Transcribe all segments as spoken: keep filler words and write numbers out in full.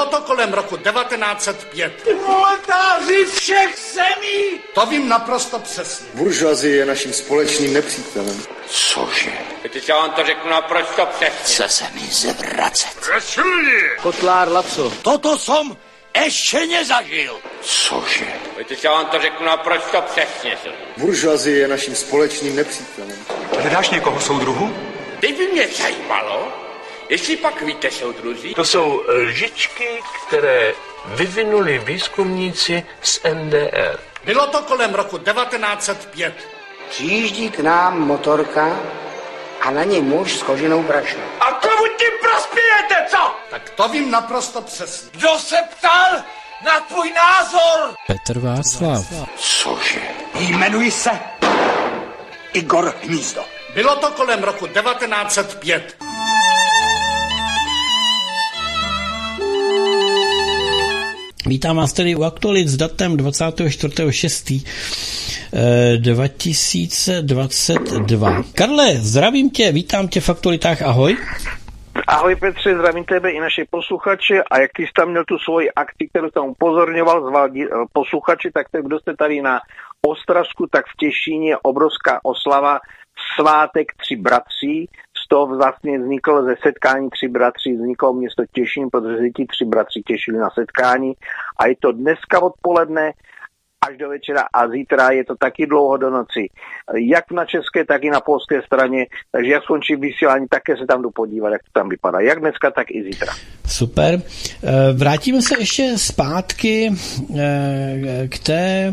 to kolem roku devatenáct set pět. Proletáři všech zemí! To vím naprosto přesně. Buržoazie je naším společným nepřítelem. Cože? Víte, já vám to řeknu naprosto přesně. Chce se mi zvracet. Rašulni! Kotlár Laco. Toto som ešte nezažil. Cože? Víte, já vám to řeknu naprosto přesně. Buržoazie je naším společným nepřítelem. Hledáš někoho soudruhu? Teď by mě zajímalo, jestli pak víte, soudruzi. To jsou lžičky, které vyvinuli výzkumníci z N D R. Bylo to kolem roku devatenáct set pět. Přijíždí k nám motorka a na něj muž s koženou brašnou. A komu tím prospějete, co? Tak to vím naprosto přesně. Kdo se ptal na tvůj názor? Petr Václav. Cože? Jmenuji se Igor Hnízdo. Bylo to kolem roku devatenáct set pět. Vítám vás tedy u Aktualit s datem dvacátého čtvrtého šestého dva tisíce dvacet dva. Karle, zdravím tě, vítám tě v Aktualitách, ahoj. Ahoj Petře, zdravím tebe i naše posluchače a jak ty jsi tam měl tu svoji akci, kterou tam upozorňoval, zval posluchači, tak to, kdo jste tady na Ostravsku, tak v Těšíně obrovská oslava svátek Tři bratří. Z toho vlastně vzniklo ze setkání Tři bratří, vzniklo město Těšín, protože se ti tři bratři těšili na setkání a je to dneska odpoledne až do večera a zítra je to taky dlouho do noci. Jak na české, tak i na polské straně, takže jak skončí vysílání, také se tam jdu podívat, jak to tam vypadá. Jak dneska, tak i zítra. Super. Vrátíme se ještě zpátky k té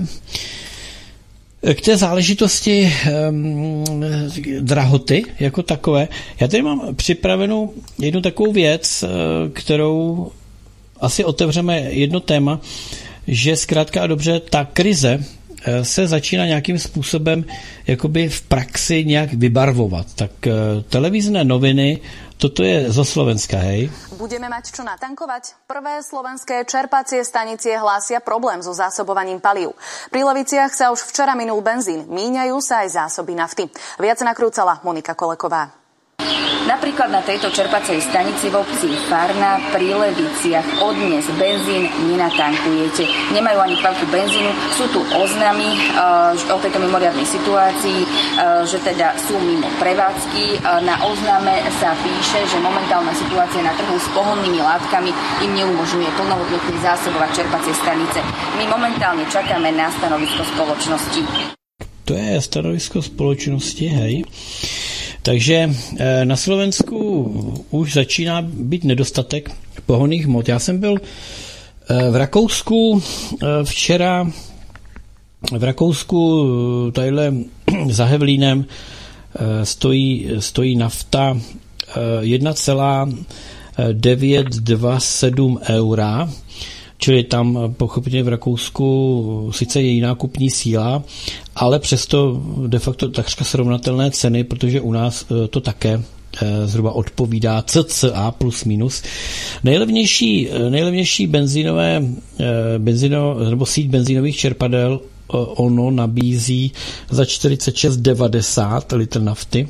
K té záležitosti um, drahoty jako takové. Já tady mám připravenou jednu takovou věc, kterou asi otevřeme jedno téma, že zkrátka a dobře ta krize se začíná nějakým způsobem jakoby v praxi nějak vybarvovat. Tak televizné noviny, toto je zo Slovenska, hej? Budeme mať čo natankovať? Prvé slovenské čerpacie stanicie hlásia problém so zásobovaním palív. Pri Leviciach sa už včera minul benzín, míňajú sa aj zásoby nafty. Viac nakrúcala Monika Koleková. Napríklad na tejto čerpacej stanici v obci Farna pri Leviciach od dnes benzín nenatankujete. Nemajú ani kvalitku benzínu. Sú tu oznamy uh, o tejto mimoriadnej situácii, uh, že teda sú mimo prevádzky. Uh, na ozname sa píše, že momentálna situácia na trhu s pohonnými látkami im neumožňuje plnohodnotne zásobovať čerpacie stanice. My momentálne čakáme na stanovisko spoločnosti. To je stanovisko společnosti, hej. Takže na Slovensku už začíná být nedostatek pohonných hmot. Já jsem byl v Rakousku včera, v Rakousku tadyhle za Hevlínem stojí, stojí nafta jedna celá devět dvacet sedm eura, čili tam pochopitelně v Rakousku sice je jiná kupní síla, ale přesto de facto takřka srovnatelné ceny, protože u nás to také zhruba odpovídá cca plus minus. Nejlevnější, nejlevnější benzínové, benzíno, nebo síť benzínových čerpadel ono nabízí za čtyřicet šest devadesát litr nafty.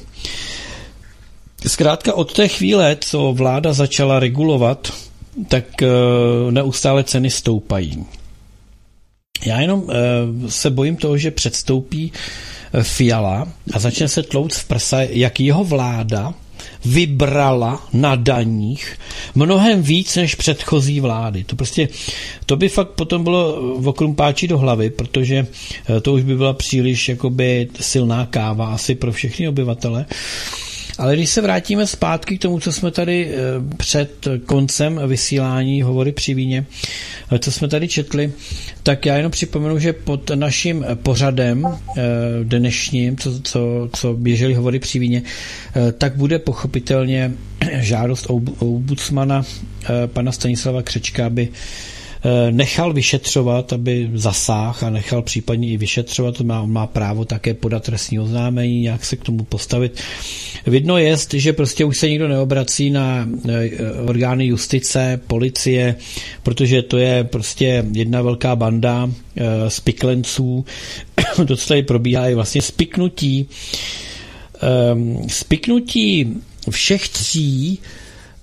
Zkrátka od té chvíle, co vláda začala regulovat, tak neustále ceny stoupají. Já jenom se bojím toho, že předstoupí Fiala a začne se tlouct v prsa, jak jeho vláda vybrala na daních mnohem víc než předchozí vlády. To prostě, to by fakt potom bylo v okrumpáči do hlavy, protože to už by byla příliš jakoby silná káva asi pro všechny obyvatele. Ale když se vrátíme zpátky k tomu, co jsme tady před koncem vysílání Hovory při víně, co jsme tady četli, tak já jenom připomenu, že pod naším pořadem dnešním, co, co, co běžely Hovory při víně, tak bude pochopitelně žádost ombudsmana pana Stanislava Křečka, aby nechal vyšetřovat, aby zasáhl a nechal případně i vyšetřovat. Má, má právo také podat trestní oznámení, nějak se k tomu postavit. Vidno je, že prostě už se nikdo neobrací na orgány justice, policie, protože to je prostě jedna velká banda spiklenců. To, co tady probíhá, je vlastně spiknutí spiknutí všech tří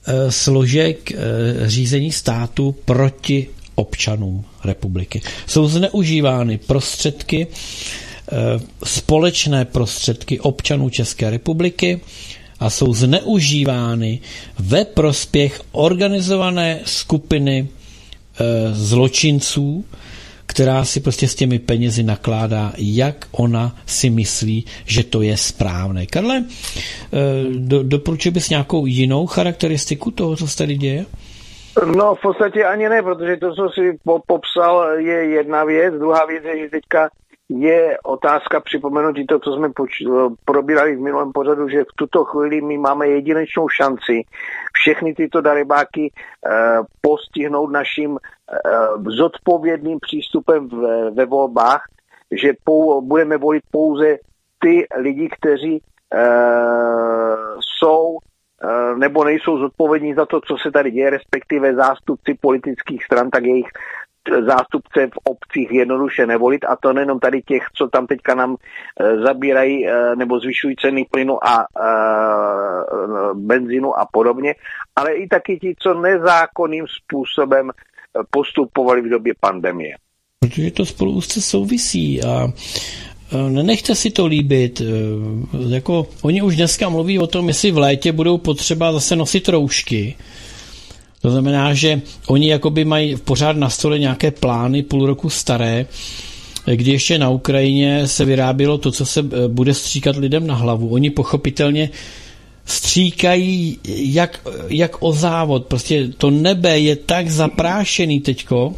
složek řízení státu proti občanům republiky. Jsou zneužívány prostředky, společné prostředky občanů České republiky a jsou zneužívány ve prospěch organizované skupiny zločinců, která si prostě s těmi penězi nakládá, jak ona si myslí, že to je správné. Karle, do, doporučil bys nějakou jinou charakteristiku toho, co se tady děje? No v podstatě ani ne, protože to, co si popsal, je jedna věc. Druhá věc je, že teďka je otázka připomenutí to, co jsme poč- probírali v minulém pořadu, že v tuto chvíli my máme jedinečnou šanci všechny tyto darebáky eh, postihnout naším eh, zodpovědným přístupem v, ve volbách, že pou, budeme volit pouze ty lidi, kteří eh, jsou eh, nebo nejsou zodpovědní za to, co se tady děje, respektive zástupci politických stran, tak jejich zástupce v obcích jednoduše nevolit, a to nejenom tady těch, co tam teďka nám e, zabírají e, nebo zvyšují ceny plynu a e, benzínu a podobně, ale i taky ti, co nezákonným způsobem postupovali v době pandemie. Protože to spolu úzce souvisí a nenechte si to líbit. Jako, oni už dneska mluví o tom, jestli v létě budou potřeba zase nosit roušky. To znamená, že oni jakoby mají pořád na stole nějaké plány půl roku staré, kdy ještě na Ukrajině se vyrábělo to, co se bude stříkat lidem na hlavu. Oni pochopitelně stříkají jak, jak o závod. Prostě to nebe je tak zaprášený teďko,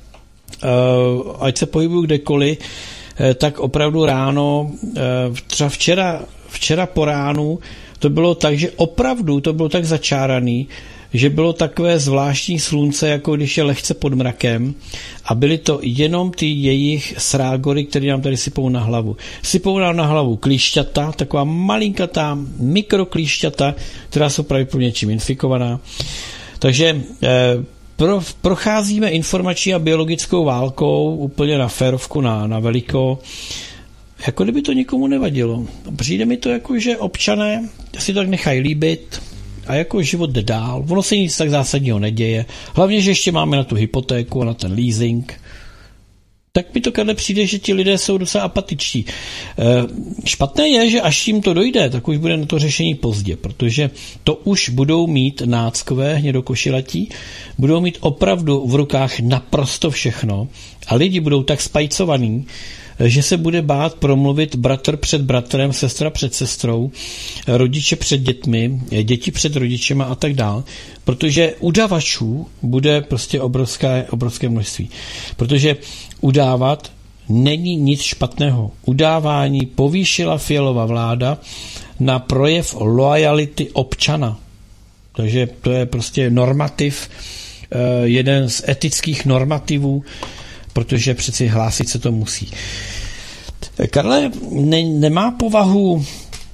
ať se pohybuju kdekoliv, tak opravdu ráno, třeba včera, včera po ránu, to bylo tak, že opravdu to bylo tak začáraný, že bylo takové zvláštní slunce, jako když je lehce pod mrakem, a byly to jenom ty jejich srágory, které nám tady sypou na hlavu. Sypou nám na hlavu klíšťata, taková malinkatá mikroklíšťata, která jsou pravděpodobně něčím infikovaná. Takže eh, pro, procházíme informační a biologickou válkou úplně na férovku, na, na veliko, jako kdyby to nikomu nevadilo. Přijde mi to jako, že občané si to tak nechají líbit, a jako život jde dál, ono se nic tak zásadního neděje, hlavně, že ještě máme na tu hypotéku a na ten leasing, tak mi to kadle přijde, že ti lidé jsou docela apatičtí. E, špatné je, že až jim to dojde, tak už bude na to řešení pozdě, protože to už budou mít náckové hnědokošilatí, budou mít opravdu v rukách naprosto všechno a lidi budou tak spajcovaní, že se bude bát promluvit bratr před bratrem, sestra před sestrou, rodiče před dětmi, děti před rodičema a tak dál, protože udavačů bude prostě obrovské, obrovské množství. Protože udávat není nic špatného. Udávání povýšila Fialova vláda na projev loajality občana. Takže to je prostě normativ, jeden z etických normativů, protože přeci hlásit se to musí. Karle, ne, nemá povahu uh,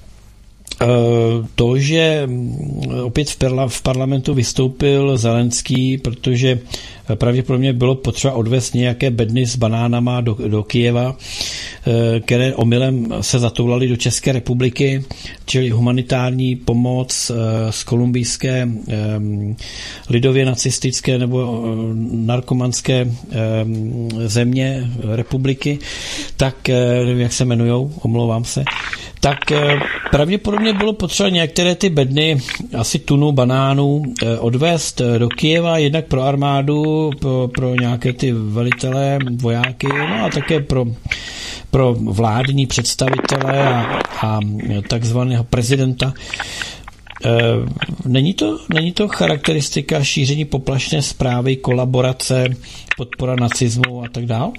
to, že opět v, perla, v parlamentu vystoupil Zelenský, protože pravděpodobně bylo potřeba odvést nějaké bedny s banánama do, do Kyjeva, které omylem se zatoulaly do České republiky, čili humanitární pomoc z kolumbijské lidově nacistické nebo narkomanské země republiky, tak, jak se jmenujou, omlouvám se, tak pravděpodobně bylo potřeba některé ty bedny, asi tunu banánů, odvést do Kyjeva, jednak pro armádu, pro, pro nějaké ty velitelé, vojáky, no a také pro, pro vládní představitele a, a takzvaného prezidenta. Není to, není to charakteristika šíření poplašné zprávy, kolaborace, podpora nacismu a tak dále?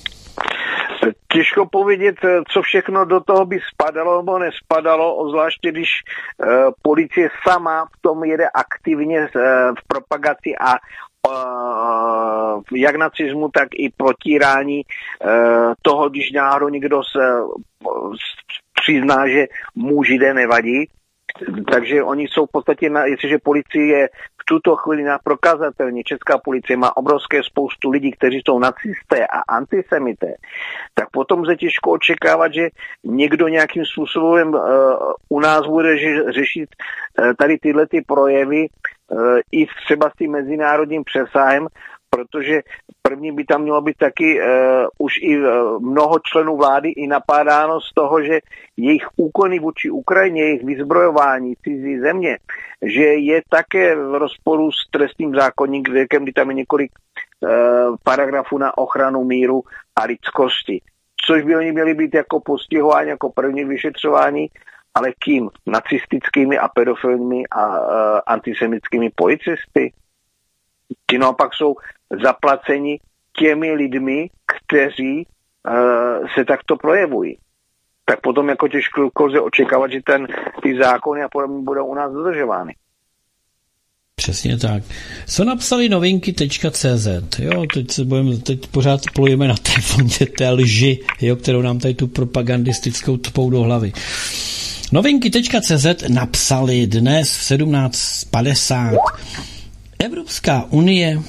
Těžko povědět, co všechno do toho by spadalo nebo nespadalo, obzvláště když uh, policie sama v tom jede aktivně uh, v propagaci a uh, jak nacismu, tak i protírání uh, toho, když náhodou někdo se uh, přizná, že mu Židé nevadí. Takže oni jsou v podstatě, na, jestliže policie je v tuto chvíli na prokazatelně, česká policie má obrovské spoustu lidí, kteří jsou nacisté a antisemité, tak potom se těžko očekávat, že někdo nějakým způsobem uh, u nás bude řešit uh, tady tyhle ty projevy i třeba s tím mezinárodním přesahem, protože první by tam mělo být taky uh, už i uh, mnoho členů vlády i napádáno z toho, že jejich úkony vůči Ukrajině, jejich vyzbrojování cizí země, že je také v rozporu s trestním zákonníkem, kdy tam je několik uh, paragrafů na ochranu míru a lidskosti. Což by oni měli být jako postihováni, jako první vyšetřování, ale kým? Nacistickými a pedofilními a uh, antisemickými policisty? Ti naopak jsou zaplaceni těmi lidmi, kteří uh, se takto projevují. Tak potom jako těžko lze očekávat, že ten, ty zákony a podobně budou u nás dodržovány. Přesně tak. Co napsali novinky tečka cé zet? Jo, teď se budeme, teď pořád plujeme na té fondě té lži, jo, kterou nám tady tu propagandistickou tpou do hlavy. novinky tečka cé zet napsali dnes v sedmnáct padesát. Evropská unie,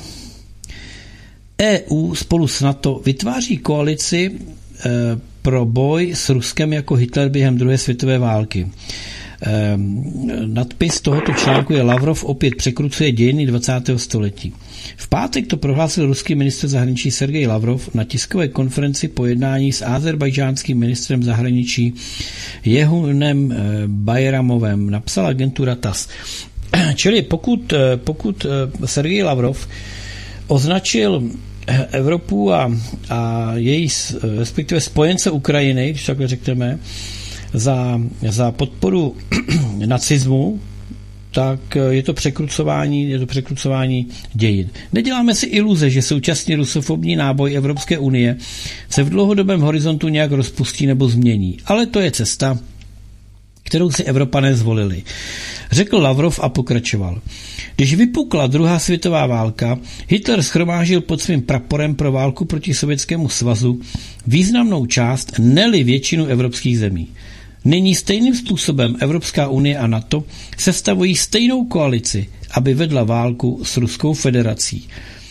é ú spolu s NATO vytváří koalici e, pro boj s Ruskem jako Hitler během druhé světové války. E, nadpis tohoto článku je Lavrov opět překrucuje dějiny dvacátého století. V pátek to prohlásil ruský ministr zahraničí Sergej Lavrov na tiskové konferenci po jednání s azerbajdžánským ministrem zahraničí Jehunem Bajramovem, napsala agentura té á es. Čili pokud, pokud Sergej Lavrov označil Evropu a, a její respektive spojence Ukrajiny, když takhle řekneme, za, za podporu nacismu, tak je to překrucování, je to překrucování dějin. Neděláme si iluze, že současný rusofobní náboj Evropské unie se v dlouhodobém horizontu nějak rozpustí nebo změní. Ale to je cesta, kterou si Evropané zvolili. Řekl Lavrov a pokračoval. Když vypukla druhá světová válka, Hitler shromáždil pod svým praporem pro válku proti Sovětskému svazu významnou část, ne-li většinu evropských zemí. Nyní stejným způsobem Evropská unie a NATO sestavují stejnou koalici, aby vedla válku s Ruskou federací.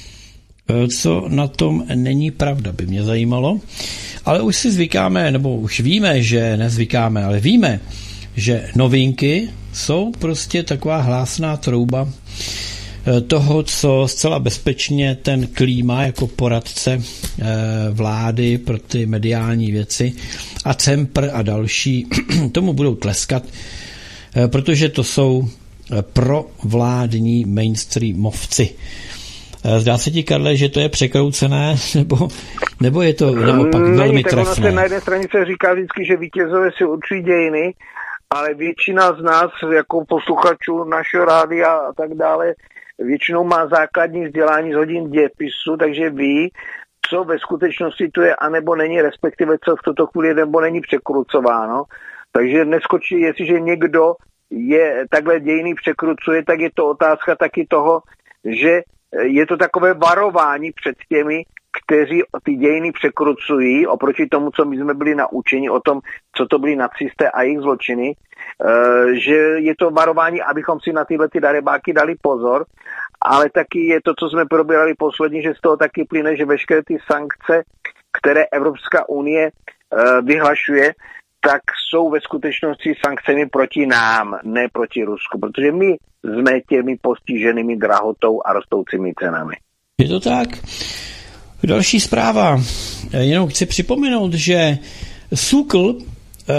Co na tom není pravda, by mě zajímalo. Ale už si zvykáme, nebo už víme, že nezvykáme, ale víme, že novinky jsou prostě taková hlásná trouba toho, co zcela bezpečně ten Klíma jako poradce vlády pro ty mediální věci a Cempr a další tomu budou tleskat, protože to jsou provládní mainstreamovci. Zdá se ti, Karle, že to je překroucené, nebo, nebo je to naopak velmi trefné? Se na jedné straně se říká vždycky, že vítězové si určují dějiny, ale většina z nás, jako posluchačů našeho rádia a tak dále, většinou má základní vzdělání z hodin dějepisu, takže ví, co ve skutečnosti tu je, anebo není, respektive co v tuto chvíli nebo není překrucováno. Takže neskočí, jestliže někdo je takhle dějiny překrucuje, tak je to otázka taky toho, že je to takové varování před těmi, kteří ty dějiny překrucují oproti tomu, co my jsme byli naučeni o tom, co to byli nacisté a jejich zločiny, že je to varování, abychom si na tyhle ty darebáky dali pozor, ale taky je to, co jsme probírali poslední, že z toho taky plyne, že veškeré ty sankce, které Evropská unie vyhlašuje, tak jsou ve skutečnosti sankcemi proti nám, ne proti Rusku, protože my jsme těmi postiženými drahotou a rostoucími cenami. Je to tak? Další zpráva. Jenom chci připomenout, že Sukl eh,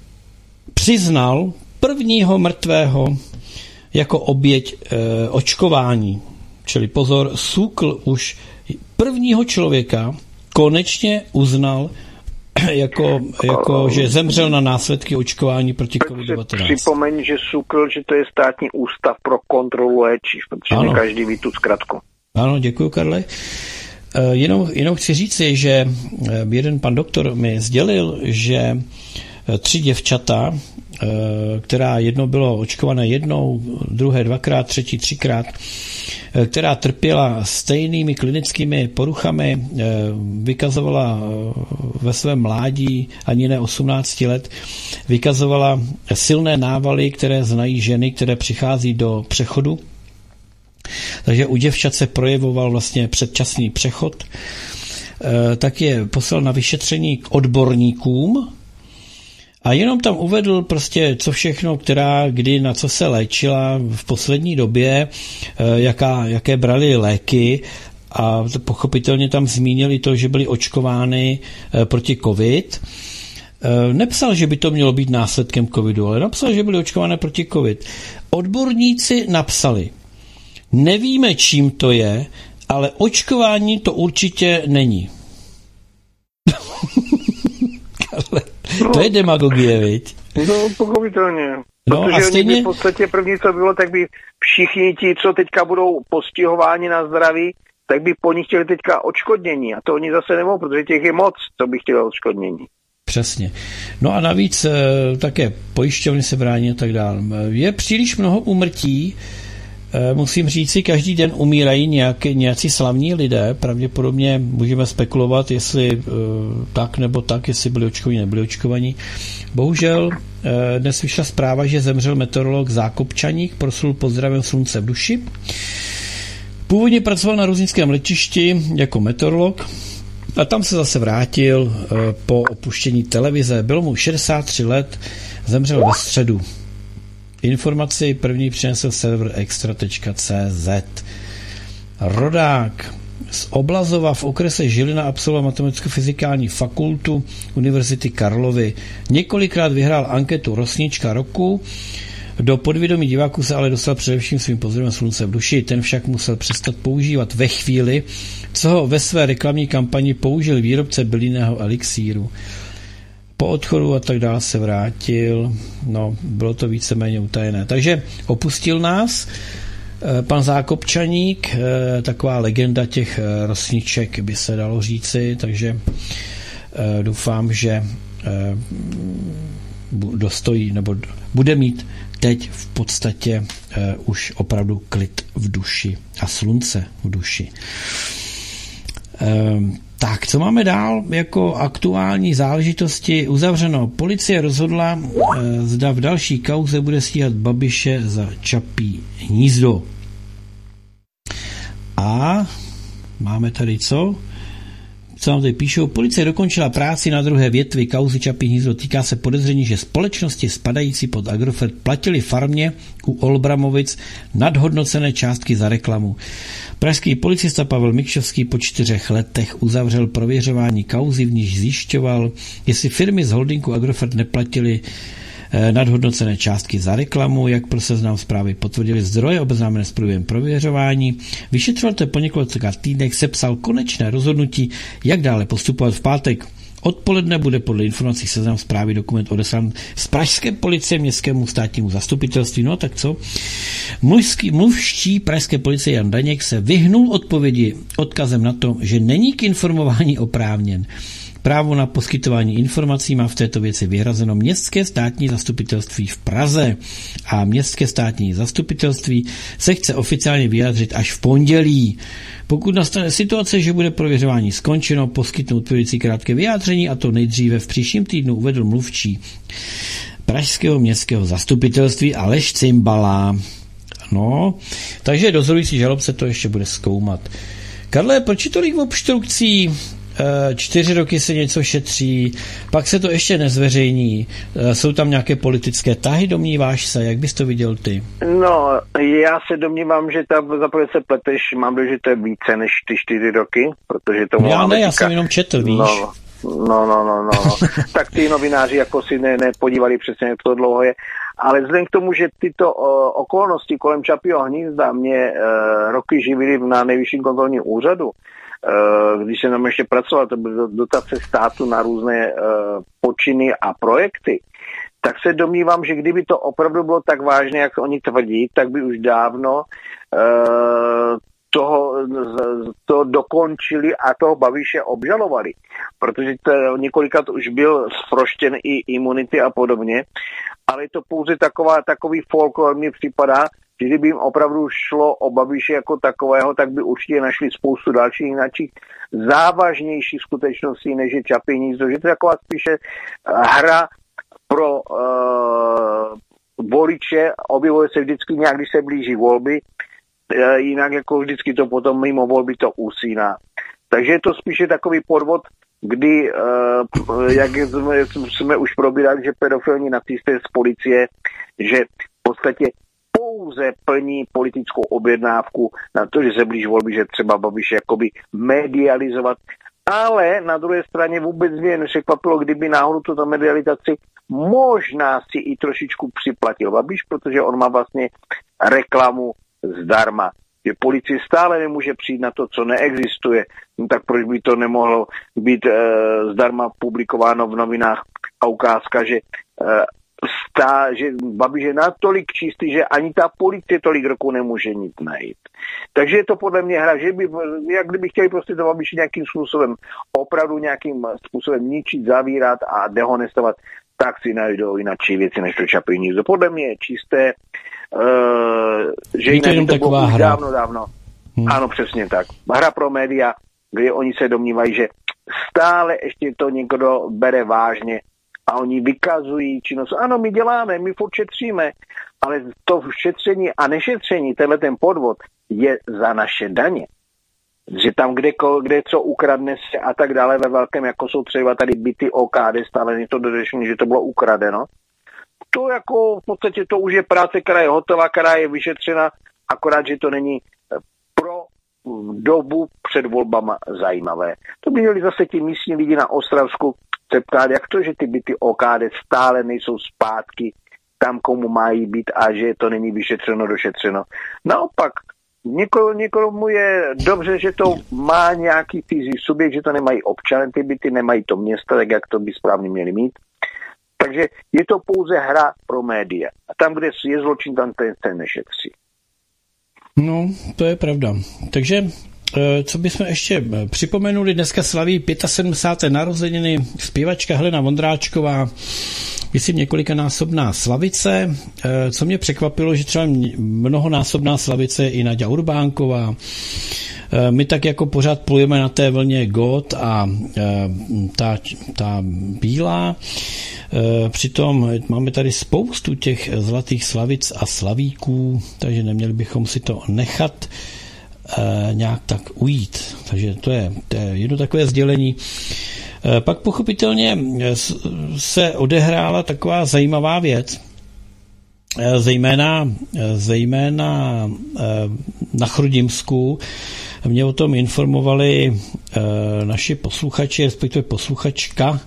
přiznal prvního mrtvého jako oběť eh, očkování. Čili pozor, Sukl už prvního člověka konečně uznal jako, jako že zemřel na následky očkování proti covid devatenáct. Připomeň, že Sukl, že to je státní ústav pro kontrolu léčiv, protože ano. Ne každý ví tu zkratku. Ano, děkuji, Karle. Jenom, jenom chci říci, že jeden pan doktor mi sdělil, že tři děvčata, která jedno bylo očkované jednou, druhé dvakrát, třetí třikrát, která trpěla stejnými klinickými poruchami, vykazovala ve svém mládí ani ne osmnáct let, vykazovala silné návaly, které znají ženy, které přichází do přechodu. Takže u děvčat se projevoval vlastně předčasný přechod. Tak je poslal na vyšetření k odborníkům A jenom tam uvedl prostě, co všechno, která, kdy, na co se léčila v poslední době, jaká, jaké brali léky a pochopitelně tam zmínili to, že byly očkovány proti covid. Nepsal, že by to mělo být následkem covidu, ale napsal, že byly očkované proti covid. Odborníci napsali, nevíme, čím to je, ale očkování to určitě není. No, to je demagogie, viď? No, pochopitelně. No, protože a stejně... oni by v podstatě první, co bylo, tak by všichni ti, co teďka budou postihováni na zdraví, tak by po nich chtěli teďka odškodnění. A to oni zase nemohou, protože těch je moc, co by chtěli odškodnění. Přesně. No a navíc také pojišťovny se brání a tak dále. Je příliš mnoho úmrtí. Musím říct si, každý den umírají nějaké, nějací slavní lidé. Pravděpodobně můžeme spekulovat, jestli uh, tak nebo tak, jestli byli očkovaní, nebyli očkovaní. Bohužel uh, dnes vyšla zpráva, že zemřel meteorolog Zákopčaník, proslul pozdravem slunce v duši. Původně pracoval na ruzyňském letišti jako meteorolog a tam se zase vrátil uh, po opuštění televize. Bylo mu šedesát tři let, zemřel ve středu. Informaci první přinesl server extra tečka cé zet. Rodák z Oblazova v okrese Žilina absolvoval matematicko-fyzikální fakultu Univerzity Karlovy. Několikrát vyhrál anketu Rosnička roku. Do podvědomí diváků se ale dostal především svým pozdravem slunce v duši. Ten však musel přestat používat ve chvíli, co ho ve své reklamní kampani použil výrobce bylinného elixíru. Po odchodu a tak dále se vrátil, no, bylo to víceméně utajené. Takže opustil nás pan Zákopčaník, taková legenda těch rosniček, by se dalo říci, takže doufám, že dostojí, nebo bude mít teď v podstatě už opravdu klid v duši a slunce v duši. Tak, co máme dál jako aktuální záležitosti? Uzavřeno. Policie rozhodla, zda v další kauze bude stíhat Babiše za Čapí hnízdo. A máme tady co? Co nám tady píšou? Policie dokončila práci na druhé větvi kauzy Čapí hnízdo. Týká se podezření, že společnosti spadající pod Agrofert platili farmě u Olbramovic nadhodnocené částky za reklamu. Pražský policista Pavel Mikšovský po čtyřech letech uzavřel prověřování kauzy, v níž zjišťoval, jestli firmy z holdingu Agrofert neplatily nadhodnocené částky za reklamu, jak pro Seznam Zprávy potvrdili zdroje obeznámené s průběhem prověřování. Vyšetřovatel po několika týdnech sepsal konečné rozhodnutí, jak dále postupovat. V pátek odpoledne bude podle informací Seznam Zprávy dokument odeslán z pražské policie městskému státnímu zastupitelství. No tak co? Mluvský, mluvští pražské policie Jan Daněk se vyhnul odpovědi odkazem na to, že není k informování oprávněn. Právo na poskytování informací má v této věci vyhrazeno Městské státní zastupitelství v Praze a Městské státní zastupitelství se chce oficiálně vyjádřit až v pondělí. Pokud nastane situace, že bude prověřování skončeno, poskytnout odpovědící krátké vyjádření, a to nejdříve v příštím týdnu, uvedl mluvčí pražského městského zastupitelství Aleš Cimbala. No, takže dozorující žalobce to ještě bude zkoumat. Karle, proč je tolik obstrukcí? Čtyři roky se něco šetří, pak se to ještě nezveřejní. Jsou tam nějaké politické tahy, domníváš se? Jak bys to viděl ty? No, já se domnívám, že ta zaprvé se pleteš, mám dojem, že to je více než ty čtyři roky, protože to Já ne, říká... já jsem jenom četl, víš? No, no, no, no, no. Tak ty novináři jako si ne, nepodívali přesně, jak to dlouho je. Ale vzhledem k tomu, že tyto o, okolnosti kolem Čapího hnízda mě e, roky živily na Nejvyšším kontrolním úřadu, když jsem tam ještě pracoval, to byly dotace státu na různé uh, počiny a projekty, tak se domnívám, že kdyby to opravdu bylo tak vážné, jak oni tvrdí, tak by už dávno uh, toho, to dokončili a toho Babiše obžalovali. Protože to několikrát už byl zproštěn i imunity a podobně, ale je to pouze taková, takový folklor, mně připadá, že kdyby jim opravdu šlo o Babiše jako takového, tak by určitě našli spoustu dalších jináčích závažnějších skutečností, než je Čapí hnízdo. Že to je taková spíše hra pro uh, voliče, objevuje se vždycky nějak, když se blíží volby, uh, jinak jako vždycky to potom mimo volby to usíná. Takže je to spíše takový podvod kdy, uh, jak jsme, jsme už probírali, že pedofilní nacisté z policie, že v podstatě pouze plní politickou objednávku na to, že se blíží volby, že třeba Babiš jakoby medializovat. Ale na druhé straně vůbec mě nepřekvapilo, kdyby náhodou tuto medializaci možná si i trošičku připlatil Babiš, protože on má vlastně reklamu zdarma. Že policie stále nemůže přijít na to, co neexistuje, no tak proč by to nemohlo být e, zdarma publikováno v novinách a ukázka, že, e, stá, že Babiš je natolik čistý, že ani ta policie tolik roku nemůže nic najít. Takže je to podle mě hra, že by, jak kdyby chtěli prostě to Babiš nějakým způsobem, opravdu nějakým způsobem ničit, zavírat a dehonestovat, tak si najdou jináčí věci než to Čapí hnízdo. Podle mě je čisté, Uh, že jinak to bylo už dávno, dávno. Hmm. Ano, přesně tak. Hra pro média, kde oni se domnívají, že stále ještě to někdo bere vážně a oni vykazují činnost. Ano, my děláme, my furt šetříme, ale to šetření a nešetření, tenhle ten podvod je za naše daně. Že tam, kde, kde co ukradne se a tak dále ve velkém, jako jsou třeba tady byty O K D, stále není to dodržení, že to bylo ukradeno. To jako v podstatě to už je práce, která je hotová, která je vyšetřena, akorát, že to není pro dobu před volbama zajímavé. To by měli zase ti místní lidi na Ostravsku se ptát, jak to, že ty byty O K D stále nejsou zpátky tam, komu mají být a že to není vyšetřeno, došetřeno. Naopak, někomu, někomu je dobře, že to má nějaký cizí subjekt, že to nemají občané, ty byty nemají to město, tak jak to by správně měli mít. Takže je to pouze hra pro média. A tam, kde je zločin, tam ten, ten nešetří. No, to je pravda. Takže, co bychom ještě připomenuli, dneska slaví sedmdesát pět narozeniny zpěvačka Helena Vondráčková, myslím několikanásobná slavice. Co mě překvapilo, že třeba mnohonásobná slavice je i Naďa Urbánková. My tak jako pořád plujeme na té vlně gót a ta, ta bílá. Přitom máme tady spoustu těch zlatých slavic a slavíků, takže neměli bychom si to nechat nějak tak ujít. Takže to je, to je jedno takové sdělení. Pak pochopitelně se odehrála taková zajímavá věc, zejména, zejména na Chrudimsku. Mě o tom informovali naši posluchači, respektive posluchačka,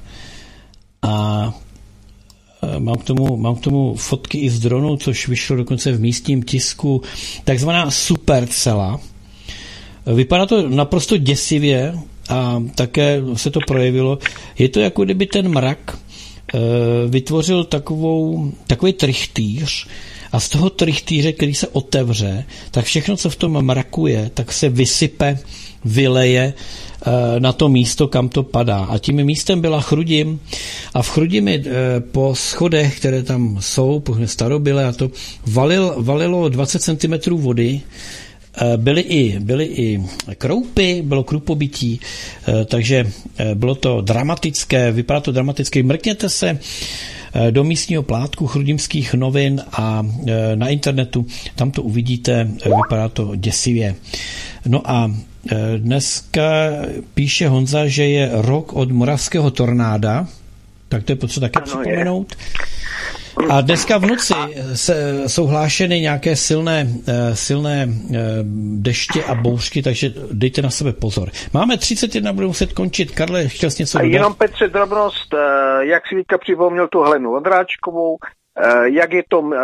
a mám k tomu, mám k tomu fotky i z dronu, což vyšlo dokonce v místním tisku, takzvaná supercela. Vypadá to naprosto děsivě a také se to projevilo. Je to jako kdyby ten mrak vytvořil takovou, takový trichtýř a z toho trichtýře, který se otevře, tak všechno, co v tom mraku je, tak se vysype, vyleje na to místo, kam to padá. A tím místem byla Chrudim a v Chrudimi po schodech, které tam jsou, po starobyle, a to valil, valilo dvacet centimetrů vody. Byly i, byly i kroupy, bylo krupobytí, takže bylo to dramatické, vypadá to dramaticky. Mrkněte se do místního plátku Chrudimských novin a na internetu, tam to uvidíte, vypadá to děsivě. No a dneska píše Honza, že je rok od moravského tornáda, tak to je potřeba také připomenout. A dneska v noci se, jsou hlášeny nějaké silné, silné deště a bouřky, takže dejte na sebe pozor. Máme třicet jedna, budeme muset končit. Karle, chtěl jsi něco dodat? A jenom Petře drobnost, jak si teďka připomněl tu Helenu Vondráčkovou, jak je to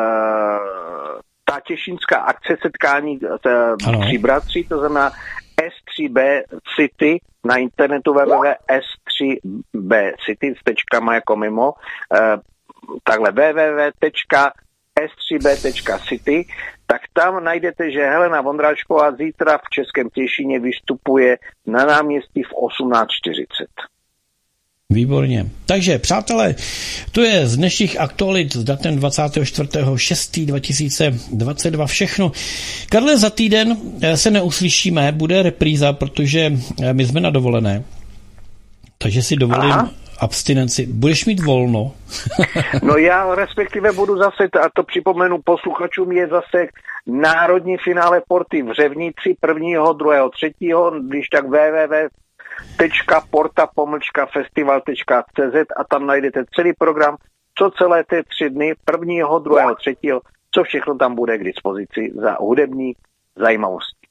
ta těšínská akce setkání tří bratří, to znamená S tři B City na internetu w w w tečka s tři b city s tečkama jako mimo, takhle w w w tečka s tři b tečka city, tak tam najdete, že Helena Vondráčková zítra v Českém Těšíně vystupuje na náměstí v osmnáct čtyřicet. Výborně. Takže, přátelé, to je z dnešních aktualit s datem dvacátého čtvrtého šestého dva tisíce dvacet dva všechno. Karle, za týden se neuslyšíme, bude repríza, protože my jsme na dovolené, takže si dovolím Aha. abstinenci. Budeš mít volno? No já respektive budu zase, a to připomenu posluchačům, je zase národní finále Porty v Řevnici prvního, druhého, třetího, když tak www porta pomlčka festival tečka cé zet a tam najdete celý program, co celé ty tři dny, prvního, druhého, třetího, co všechno tam bude k dispozici za hudební zajímavosti.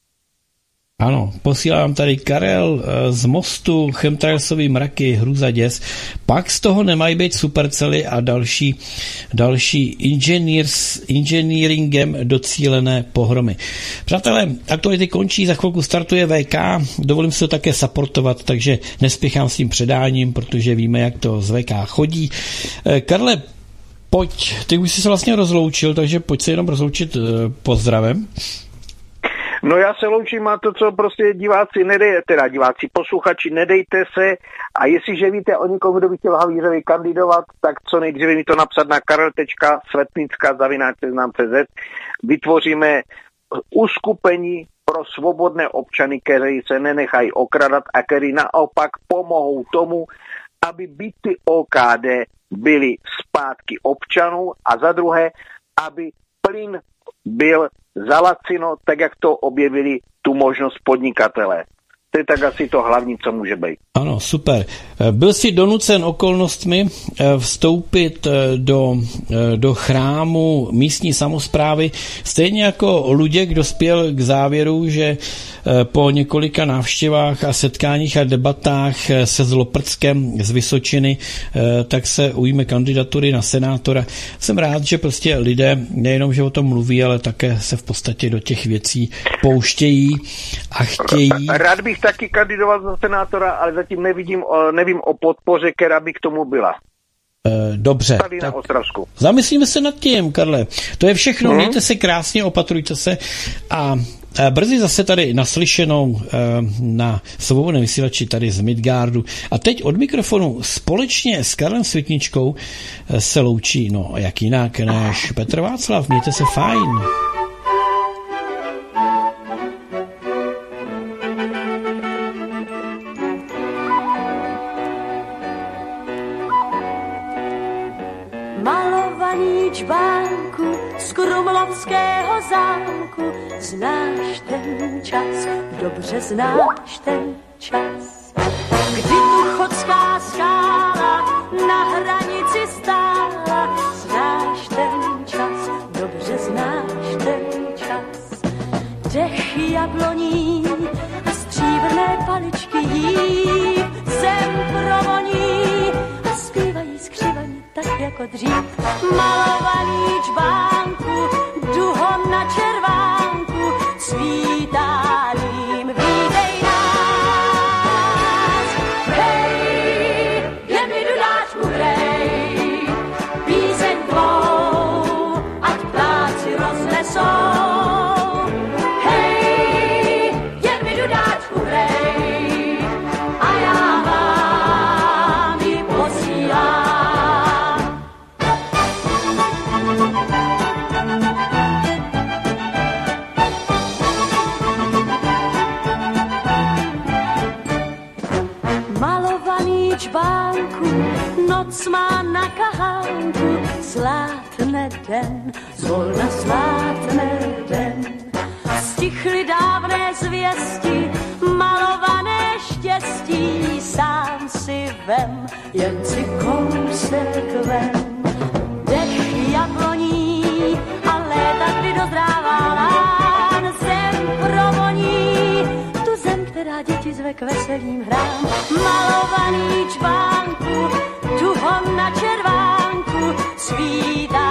Ano, posílám tady Karel z Mostu, chemtrailsový mraky, hruza děs. Pak z toho nemají být supercely a další, další engineeringem docílené pohromy. Přátelé, aktuality končí, za chvilku startuje vé ká, dovolím si to také supportovat, takže nespěchám s tím předáním, protože víme, jak to z vé ká chodí. Karle, pojď, ty už jsi se vlastně rozloučil, takže pojď se jenom rozloučit pozdravem. No já se loučím a to, co prostě diváci nedej, teda diváci, posluchači, nedejte se a jestliže víte o někom, kdo by chtěl Havířovi kandidovat, tak co nejdříve mi to napsat na karel tečka svetnicka zavináč seznam tečka cé zet. Vytvoříme uskupení pro svobodné občany, kteří se nenechají okradat a kteří naopak pomohou tomu, aby byty ó ká dé byly zpátky občanů a za druhé, aby plyn byl za lacino, tak jak to objevili tu možnost podnikatelé. To je tak asi to hlavní, co může být. Ano, super. Byl jsi donucen okolnostmi vstoupit do, do chrámu místní samosprávy, stejně jako Luděk dospěl k závěru, že po několika návštěvách a setkáních a debatách se Zloprckem z Vysočiny, tak se ujme kandidatury na senátora. Jsem rád, že prostě lidé nejenom, že o tom mluví, ale také se v podstatě do těch věcí pouštějí a chtějí. Rád bych taky kandidoval za senátora, ale zatím nevidím, nevím o podpoře, která by k tomu byla. Dobře. Tady na Ostravsku. Zamyslíme se nad tím, Karle. To je všechno, hmm. Mějte se krásně, opatrujte se a brzy zase tady naslyšenou na svobodném vysílači tady z Midgardu. A teď od mikrofonu společně s Karlem Světničkou se loučí, no jak jinak než Petr Václav. Mějte se fajn. Čbánku z Krumlovského zámku, znáš ten čas, dobře znáš ten čas, kdy tu chodská skála na hranici stála, znáš ten čas, dobře znáš ten čas, dechy jabloní a stříbrné paličky jí zem provoní a zpívají skřivaní tak jako dřív. Malovaný čbánku, duhom na červánku, svítáním vítej nás. Hej, je mi dudáčku hrej, píseň tvou, ať ptáci roznesou. Hej, je mi dudáčku hrej, a já vám ji posílám. Čbánku, noc má na kahánku, slátne den, zvolna slátne den. Stichly dávné zvěsti, malované štěstí, sám si vem, jen si kousek vem. Dech jabloní a léta, kdy dozrává lán, zem provoní, tu zem, která děti zve k veselým hrám. Malovaný čbánku, duhom na červánku, svítá